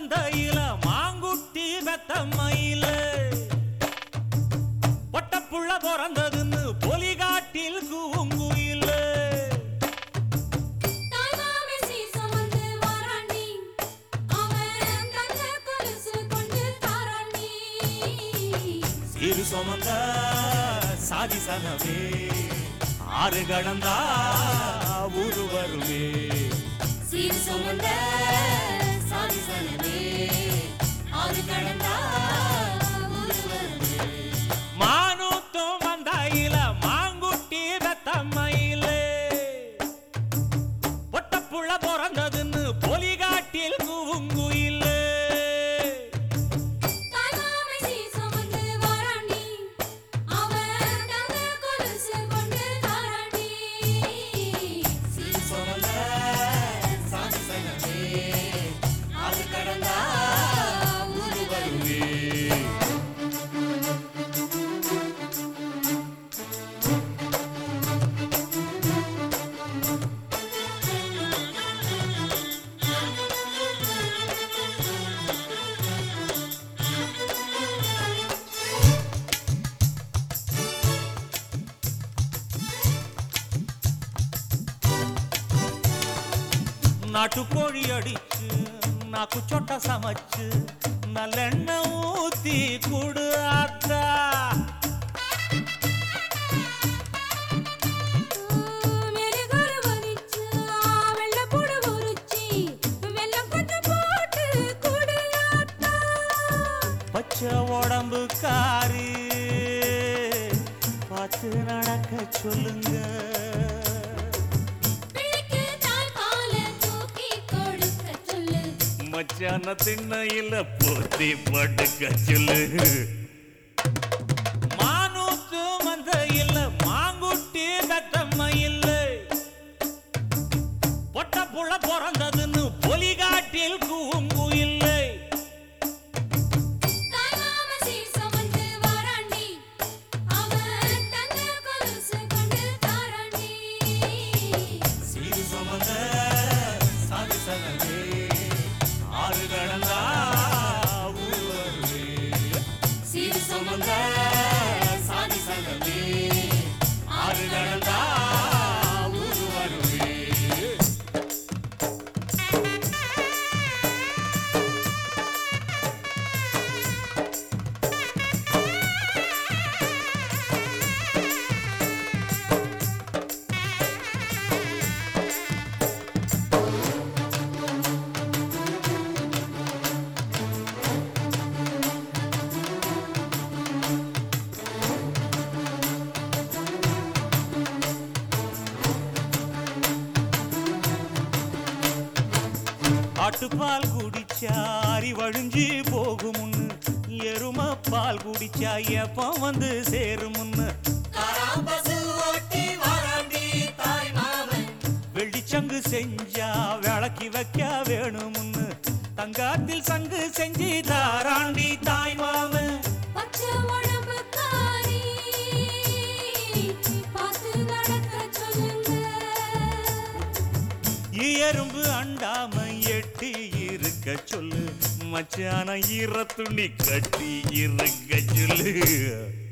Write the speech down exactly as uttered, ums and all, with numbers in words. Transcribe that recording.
மந்தையில மாங்குட்டி வெத்தம்மையில பொட்டப்புள்ள பிறந்ததுன்னு பொலிகாட்டில் கூங்குயில சிறு சுமந்த சாதி சனமே ஆறு கடந்தா ஊரு வருமே சிறு சுமந்த சாதி சனமே ஆறு கடந்தா ஊரு வருமே மானூத்தும் மந்தையில மாங்குட்டி வெத்தம்மையில பொட்டப்புள்ள பிறந்ததுன்னு பொலிகாட்டில் கூங்குயில நாட்டுக்கோழி அடிச்சு நாக்கு சொட்ட சமைச்சு நல்லெண்ணெய் ஊத்தி குடு ஆத்தா பச்சை உடம்பு காரி பார்த்து நடக்க சொல்லுங்க மச்சான திண்ணையில போத்தி படுக்க சொல்லு மானூத்து மந்தையில மாங்குட்டி வெத்தம்மையில பொட்டப்புள்ள பிறந்ததுன்னு பொலிகாட்டில் கூங்குயில்லை ஆட்டுப்பால் குடிச்சா அரி வழிஞ்சி போகுமுன்னு எரும பால் குடிச்சா எப்ப வந்து சேருமுன்னு வெள்ளிச்சங்கு செஞ்சா விளக்கி வைக்க வேணுமுன்னு தங்காத்தில் சங்கு செஞ்சு தாராண்டி தாய் மாமன் எறும்பு அண்டாம எட்டி இருக்க சொல்லு மச்சான ஈர துணி கட்டி இருக்க சொல்லு.